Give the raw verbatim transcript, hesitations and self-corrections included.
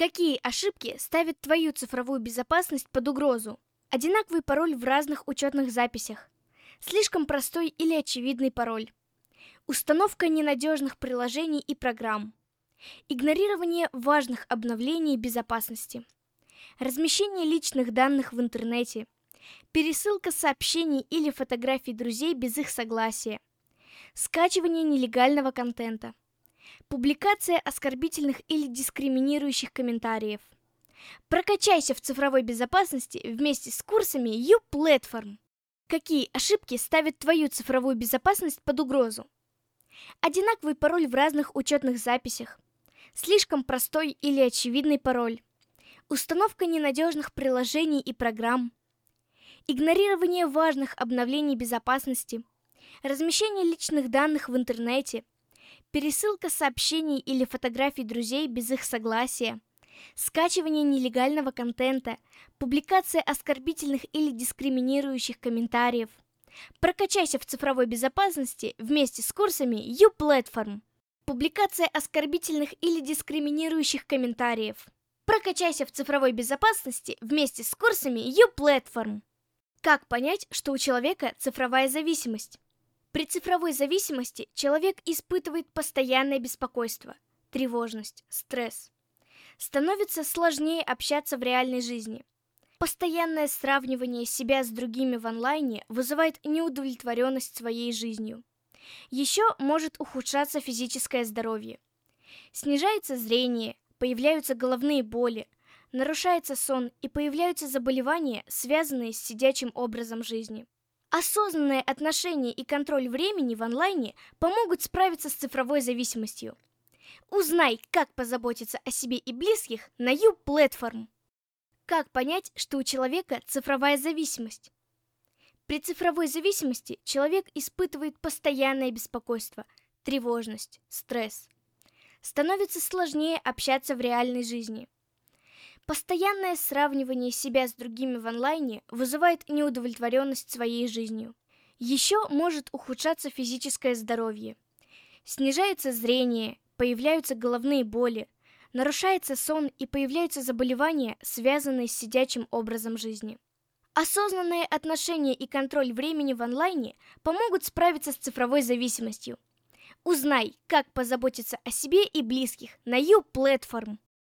Какие ошибки ставят твою цифровую безопасность под угрозу? Одинаковый пароль в разных учетных записях. Слишком простой или очевидный пароль. Установка ненадежных приложений и программ. Игнорирование важных обновлений безопасности. Размещение личных данных в интернете. Пересылка сообщений или фотографий друзей без их согласия. Скачивание нелегального контента. Публикация оскорбительных или дискриминирующих комментариев. Прокачайся в цифровой безопасности вместе с курсами YouPlatform. Какие ошибки ставят твою цифровую безопасность под угрозу? Одинаковый пароль в разных учетных записях. Слишком простой или очевидный пароль. Установка ненадежных приложений и программ. Игнорирование важных обновлений безопасности. Размещение личных данных в интернете. Пересылка сообщений или фотографий друзей без их согласия. Скачивание нелегального контента. Публикация оскорбительных или дискриминирующих комментариев. Прокачайся в цифровой безопасности вместе с курсами YouPlatform. Публикация оскорбительных или дискриминирующих комментариев. Прокачайся в цифровой безопасности вместе с курсами YouPlatform. Как понять, что у человека цифровая зависимость? При цифровой зависимости человек испытывает постоянное беспокойство, тревожность, стресс. Становится сложнее общаться в реальной жизни. Постоянное сравнивание себя с другими в онлайне вызывает неудовлетворенность своей жизнью. Еще может ухудшаться физическое здоровье. Снижается зрение, появляются головные боли, нарушается сон и появляются заболевания, связанные с сидячим образом жизни. Осознанное отношение и контроль времени в онлайне помогут справиться с цифровой зависимостью. Узнай, как позаботиться о себе и близких на YouPlatform. Как понять, что у человека цифровая зависимость? При цифровой зависимости человек испытывает постоянное беспокойство, тревожность, стресс. Становится сложнее общаться в реальной жизни. Постоянное сравнивание себя с другими в онлайне вызывает неудовлетворенность своей жизнью. Еще может ухудшаться физическое здоровье. Снижается зрение, появляются головные боли, нарушается сон и появляются заболевания, связанные с сидячим образом жизни. Осознанное отношение и контроль времени в онлайне помогут справиться с цифровой зависимостью. Узнай, как позаботиться о себе и близких на YouPlatform.